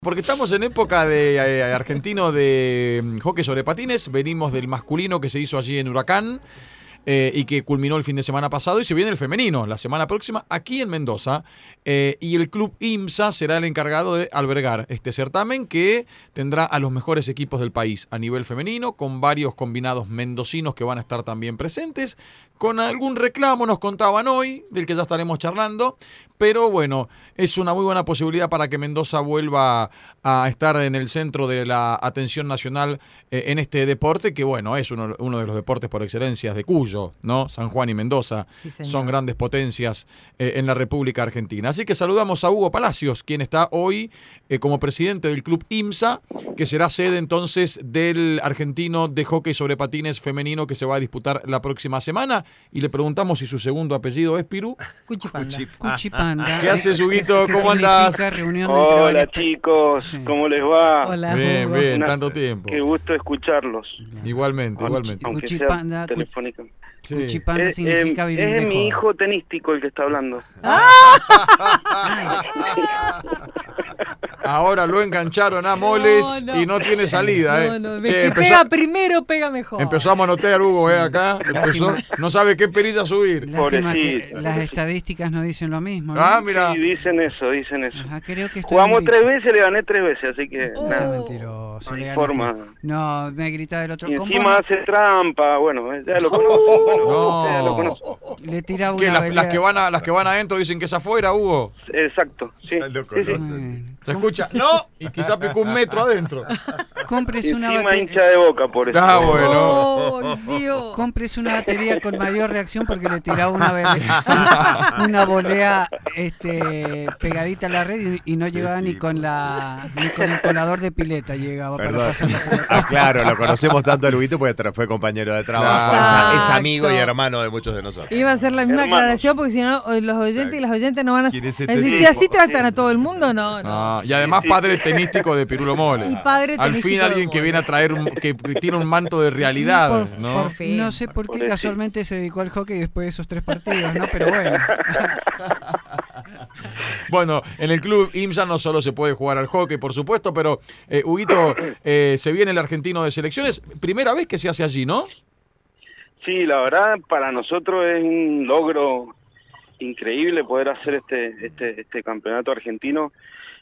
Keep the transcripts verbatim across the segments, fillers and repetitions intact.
Porque estamos en época de eh, argentino de mm, hockey sobre patines, venimos del masculino que se hizo allí en Huracán eh, y que culminó el fin de semana pasado, y se viene el femenino la semana próxima aquí en Mendoza, eh, y el club IMSA será el encargado de albergar este certamen que tendrá a los mejores equipos del país a nivel femenino, con varios combinados mendocinos que van a estar también presentes, con algún reclamo nos contaban hoy, del que ya estaremos charlando, pero bueno, es una muy buena posibilidad para que Mendoza vuelva a estar en el centro de la atención nacional eh, en este deporte, que bueno, es uno, uno de los deportes por excelencia de Cuyo, ¿no? San Juan y Mendoza Sí, son grandes potencias eh, en la República Argentina. Así que saludamos a Hugo Palacios, quien está hoy eh, como presidente del club IMSA, que será sede entonces del argentino de hockey sobre patines femenino que se va a disputar la próxima semana. Y le preguntamos si su segundo apellido es Piru. Cuchipanda. Cuchipanda. ¿Qué haces, Huguito? ¿Qué ¿Cómo significa? andás? Reunión de Hola varias- chicos, Sí. ¿cómo les va? Hola, Bien, Hugo. bien, Una- tanto tiempo. Qué gusto escucharlos, Igualmente, igualmente. aunque Cuchipanda, sea cu- telefónicamente. Sí. Cuchipanda Eh, significa eh, vivir es de mi joda. hijo tenístico el que está hablando. Ahora lo engancharon a moles No, no. y no tiene salida, ¿eh? No, no, el Che, que empezó- pega primero, pega mejor. Empezó a manotear Hugo, ¿eh? Acá. Empezó, no sabe qué perilla subir. Lástima que Pobrecito. las estadísticas no dicen lo mismo, ¿no? Ah, mira. Sí, dicen eso, dicen eso. Ajá, creo que estoy Jugamos invicto. tres veces, le gané tres veces, así que Oh. No sea nada. mentiroso. No hay le gané forma. feo. No, me grita del otro. Y Con encima vos hace trampa, bueno, eh, ya lo conozco. No. ya lo conozco. le tiraba ¿Qué, una las, velea. las que van a, las que van adentro dicen que es afuera, Hugo? Exacto, sí. Ya lo sí, sí. conozco. Bueno, Se escucha, no, y quizá picó un metro adentro. cómprese una Encima batería. hincha de boca, por eso. Ah, bueno. Oh, Dios. Cómprese una batería con mayor reacción porque le tiraba una velea, una volea este, pegadita a la red y, y no llegaba ni con la ni con el colador de pileta llegaba para Perdón. pasar la pelota. Ah, claro, lo conocemos tanto a Luguito porque tra- fue compañero de trabajo, Claro. es, es amigo y Exacto. hermano de muchos de nosotros. Iba a hacer la misma Hermano. aclaración porque si no, los oyentes y las oyentes no van a ¿Quién es a este decir, tipo? che, ¿así tratan a todo el mundo? No, no. Ah, y además padre tenístico de Pirulo Mole. Y padre Al tenístico fin de alguien que Mole. viene a traer un, que tiene un manto de realidad, Por- ¿no? por fin. No sé por qué Pobrecito. casualmente se dedicó al hockey después de esos tres partidos, ¿no? Pero bueno. Bueno, en el club IMSA no solo se puede jugar al hockey, por supuesto, pero eh, Huguito, eh, se viene el argentino de selecciones. Primera vez que se hace allí, ¿no? Sí, la verdad, para nosotros es un logro increíble poder hacer este este, este campeonato argentino.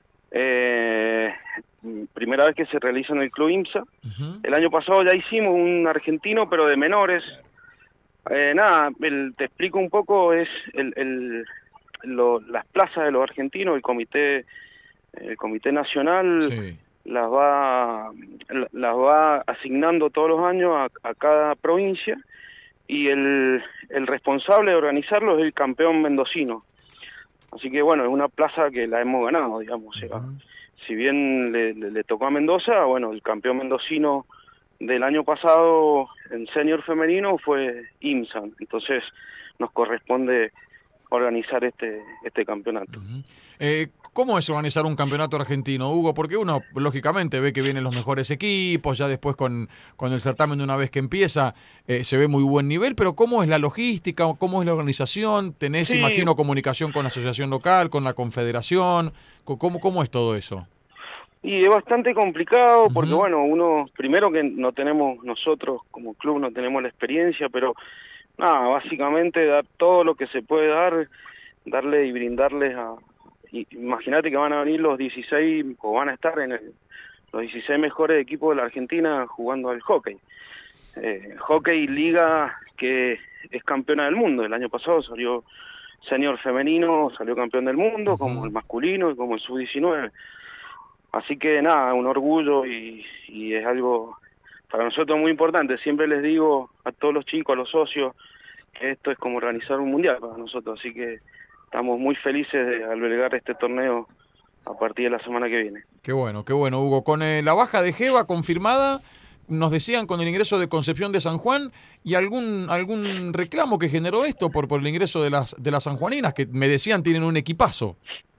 Eh, primera vez que se realiza en el Club IMSA. Ujú. El año pasado ya hicimos un argentino, pero de menores. Eh, nada, el- te explico un poco, es el, el, lo- las plazas de los argentinos, el comité, el comité nacional Sí. las va las va asignando todos los años a, a cada provincia, y el, el responsable de organizarlo es el campeón mendocino. Así que bueno, es una plaza que la hemos ganado, digamos. O sea, Ujú. si bien le, le- le tocó a Mendoza, bueno, el campeón mendocino del año pasado en senior femenino fue IMSA, entonces nos corresponde organizar este este campeonato. Ujú. Eh, ¿Cómo es organizar un campeonato argentino, Hugo? Porque uno, lógicamente, ve que vienen los mejores equipos, ya después con, con el certamen, una vez que empieza, eh, se ve muy buen nivel, pero ¿cómo es la logística? ¿Cómo es la organización? ¿Tenés, Sí. imagino, comunicación con la asociación local, con la confederación? Co- ¿Cómo, cómo es todo eso? Y es bastante complicado porque, Ujú. bueno, uno, primero que no tenemos, nosotros como club no tenemos la experiencia, pero nada, básicamente dar todo lo que se puede dar, darle y brindarles a... y- Imagínate que van a venir los dieciséis, o van a estar en el, los dieciséis mejores equipos de la Argentina jugando al hockey. Eh, hockey liga que es campeona del mundo, el año pasado salió senior femenino, salió campeón del mundo, Ujú. como el masculino y como el sub diecinueve. Así que nada, un orgullo y, y es algo para nosotros muy importante. Siempre les digo a todos los chicos, a los socios, que esto es como organizar un mundial para nosotros. Así que estamos muy felices de albergar este torneo a partir de la semana que viene. Qué bueno, qué bueno, Hugo. Con eh, la baja de Geva confirmada, nos decían con el ingreso de Concepción de San Juan y algún algún reclamo que generó esto por, por el ingreso de las de las sanjuaninas, que me decían tienen un equipazo.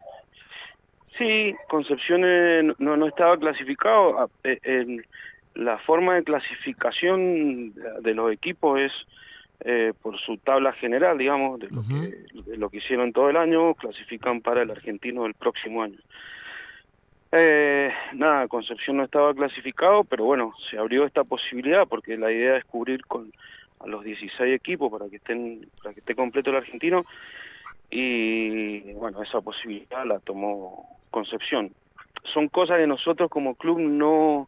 Sí, Concepción eh, no, no estaba clasificado. A- eh, en la forma de clasificación de los equipos es eh, por su tabla general, digamos, de lo, Ujú. que, de lo que hicieron todo el año, clasifican para el argentino del próximo año. Eh, nada, Concepción no estaba clasificado, pero bueno, se abrió esta posibilidad porque la idea es cubrir con a los dieciséis equipos para que estén para que esté completo el argentino, y bueno, esa posibilidad la tomó Concepción. Son cosas que nosotros como club no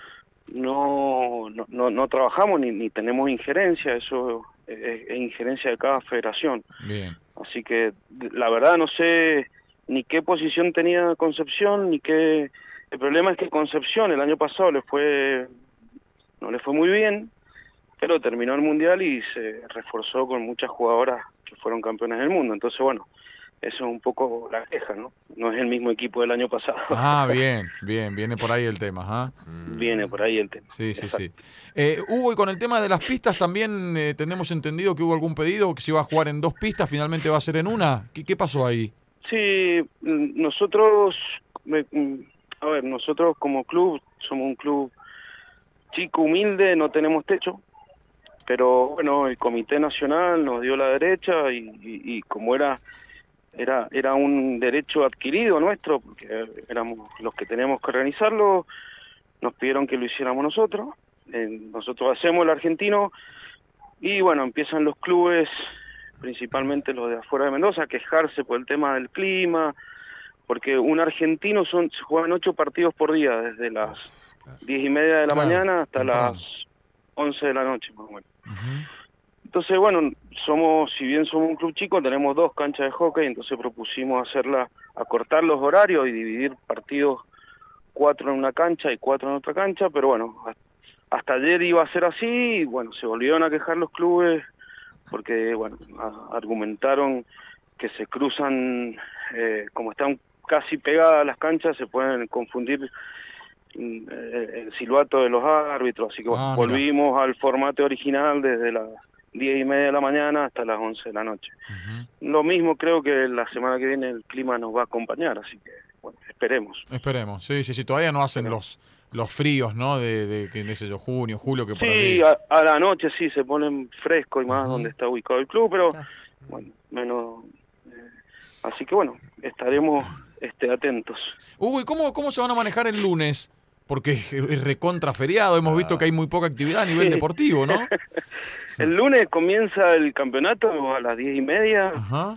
no no, no, no trabajamos ni, ni tenemos injerencia, eso es, es injerencia de cada federación. Bien. Así que la verdad no sé ni qué posición tenía Concepción, ni qué... El problema es que Concepción el año pasado le fue no le fue muy bien, pero terminó el Mundial y se reforzó con muchas jugadoras que fueron campeones del mundo. Entonces, bueno, eso es un poco la queja, ¿no? No es el mismo equipo del año pasado. Ah, bien, bien, viene por ahí el tema, ¿ah? Viene por ahí el tema. Sí, sí, Exacto. sí. Eh, Hugo, y con el tema de las pistas también eh, tenemos entendido que hubo algún pedido que se iba a jugar en dos pistas, finalmente va a ser en una. ¿Qué, qué pasó ahí? Sí, nosotros, a ver, nosotros como club somos un club chico, humilde, no tenemos techo, pero bueno, el Comité Nacional nos dio la derecha y, y, y como era era era un derecho adquirido nuestro, porque éramos los que teníamos que organizarlo, nos pidieron que lo hiciéramos nosotros, eh, nosotros hacemos el argentino, y bueno, empiezan los clubes, principalmente los de afuera de Mendoza, a quejarse por el tema del clima, porque un argentino son se juegan ocho partidos por día, desde las diez y media de la Claro, mañana hasta temprano. las once de la noche, más o menos. Ujú. Entonces, bueno, somos, si bien somos un club chico, tenemos dos canchas de hockey, entonces propusimos hacerla, acortar los horarios y dividir partidos, cuatro en una cancha y cuatro en otra cancha, pero bueno, hasta ayer iba a ser así, y bueno, se volvieron a quejar los clubes, porque, bueno, a, argumentaron que se cruzan, eh, como están casi pegadas las canchas, se pueden confundir el silbato de los árbitros, así que bueno, Ah, mira. volvimos al formato original desde las diez y media de la mañana hasta las once de la noche. Ujú. Lo mismo creo que la semana que viene el clima nos va a acompañar, así que bueno, esperemos. Esperemos. Sí, sí, sí. Todavía no hacen los los fríos, ¿no? De, de, que, qué sé yo, junio, julio, que por allí. Sí, a, a la noche sí se ponen fresco y más Ujú. donde está ubicado el club, pero Claro. bueno, menos... eh, así que bueno, estaremos este, atentos. Hugo, ¿y cómo, cómo se van a manejar el lunes? Porque es recontra feriado, hemos visto que hay muy poca actividad a nivel Sí. deportivo, ¿no? El lunes comienza el campeonato a las diez y media. Ajá.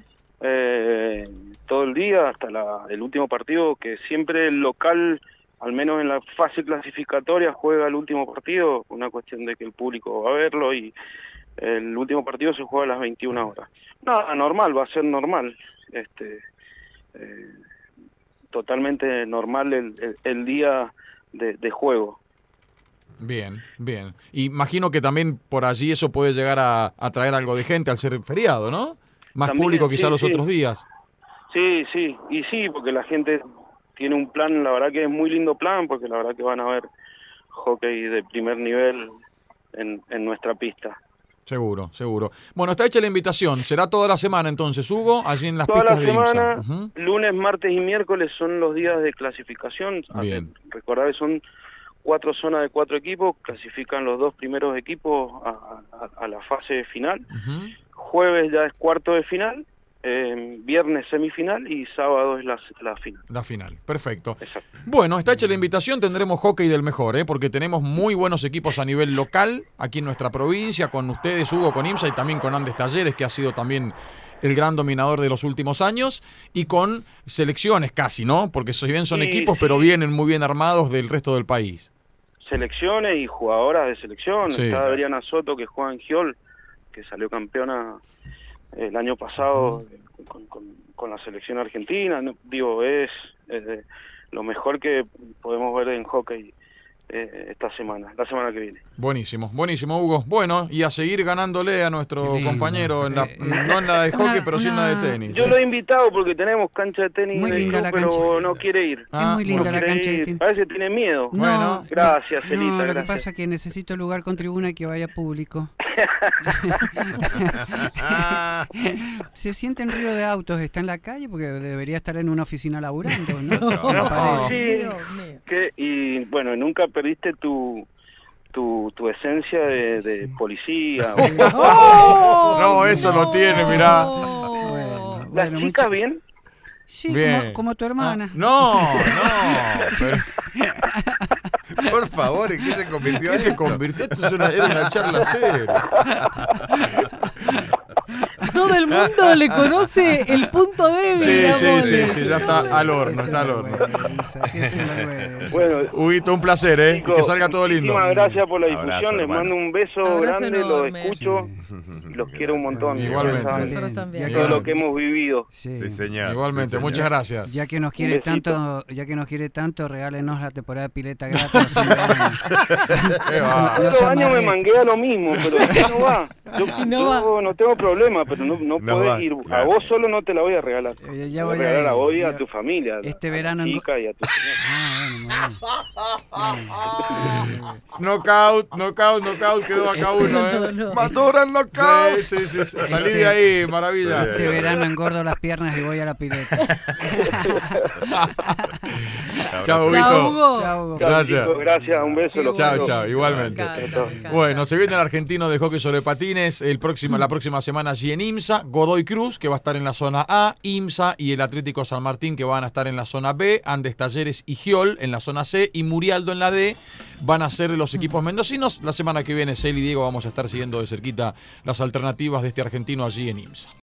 Eh, todo el día hasta la, el último partido, que siempre el local, al menos en la fase clasificatoria, juega el último partido, una cuestión de que el público va a verlo, y el último partido se juega a las veintiuna horas. Nada, normal, va a ser normal, este eh, totalmente normal el, el, el día de, de juego. Bien, bien. Imagino que también por allí eso puede llegar a, a traer algo de gente al ser feriado, ¿no? Más También, público quizá sí, los sí. otros días. Sí, sí, y sí, porque la gente tiene un plan, la verdad que es muy lindo plan, porque la verdad que van a ver hockey de primer nivel en, en nuestra pista. Seguro, seguro. Bueno, está hecha la invitación. Será toda la semana entonces, Hugo, allí en las Toda la pistas de IMSA. semana, Ujú. lunes, martes y miércoles son los días de clasificación. Bien. Recordad que son cuatro zonas de cuatro equipos, clasifican los dos primeros equipos a, a, a la fase final. Ujú. Jueves ya es cuarto de final, eh, viernes semifinal y sábado es la, la final. La final, perfecto. Exacto. Bueno, está hecha la invitación, tendremos hockey del mejor, ¿eh? Porque tenemos muy buenos equipos a nivel local, aquí en nuestra provincia, con ustedes, Hugo, con IMSA y también con Andes Talleres, que ha sido también el gran dominador de los últimos años, y con selecciones casi, ¿no? Porque si bien son Sí, equipos, sí. pero vienen muy bien armados del resto del país. Selecciones y jugadoras de selección. Sí. Está Adriana Soto, que juega en Giol, que salió campeona el año pasado con, con, con la selección argentina. No, digo, es eh, lo mejor que podemos ver en hockey eh, esta semana, la semana que viene. Buenísimo, buenísimo, Hugo. Bueno, y a seguir ganándole a nuestro Qué lindo. compañero, en la, Eh, no en la de hockey, una- pero sí en la de una- tenis. Yo lo he invitado porque tenemos cancha de tenis Muy en el linda club, la pero cancha. no quiere ir. Ah, es muy linda No la quiere cancha de ir. tenis. Parece que tiene miedo. Bueno. Gracias, no, Celita, no, lo gracias. que pasa es que necesito lugar con tribuna y que vaya público. Se siente en ruido de autos, está en la calle porque debería estar en una oficina laburando, ¿no? No, Me parece. sí. Dios mío. Que, y bueno, nunca perdiste tu tu, tu esencia de, de Sí. policía. No, eso lo tiene, mirá. Bueno, ¿Las bueno, chicas mucho- bien? Sí, Bien. como, como tu hermana. No, no. pero- Por favor, ¿en qué se convirtió ¿Qué se esto? convirtió? Esto es una, era una charla seria. Todo el mundo le conoce el punto débil. Sí, la sí, Mole. sí, sí, ya está al Qué horno, está al horno. sinvergüenza, qué sinvergüenza. Bueno, Huguito, un placer, ¿eh? Y chicos, que salga todo lindo. muchísimas gracias por la Abrazo, difusión, les hermano. mando un beso Abrazo grande, enorme. los escucho y los quiero un montón. Igualmente. Ustedes saben Nosotros también. Ya todo que, lo que hemos vivido. sí. Sí, señor. Igualmente, Sí, señor. muchas gracias. Ya que nos quiere besito. tanto, ya que nos quiere tanto, regálenos la temporada de pileta gratis. a fin de año. Qué va. No Todos se los años me amarrete. manguea lo mismo, pero ya no va. Yo, Y no yo no tengo problema, pero no, no, No podés va, ir. claro. A vos solo no te la voy a regalar. Eh, ya Te voy voy a a regalar a ir. vos y a Ya- tu familia. Este a tu verano en- chica y a tu señora. Ah, bueno, muy bien. Knockout, knockout, knockout, quedó acá Este- uno, No, ¿eh? no. ¡Madura el knockout! Sí, sí, sí, sí. Salí Este- de ahí, maravilla. Este verano engordo las piernas y voy a la pileta. Chao, Chao, Huguito. Hugo. Chao, Hugo. Gracias. Chicos, gracias, un beso. los Chao, quiero. chao, Me igualmente. encanta, me encanta. Bueno, se viene el argentino de hockey sobre patines el próximo, la próxima semana allí en IMSA, Godoy Cruz, que va a estar en la zona A, IMSA y el Atlético San Martín, que van a estar en la zona B, Andes Talleres y Giol en la zona C, y Murialdo en la D, van a ser los equipos mendocinos. La semana que viene, Cel y Diego vamos a estar siguiendo de cerquita las alternativas de este argentino allí en IMSA.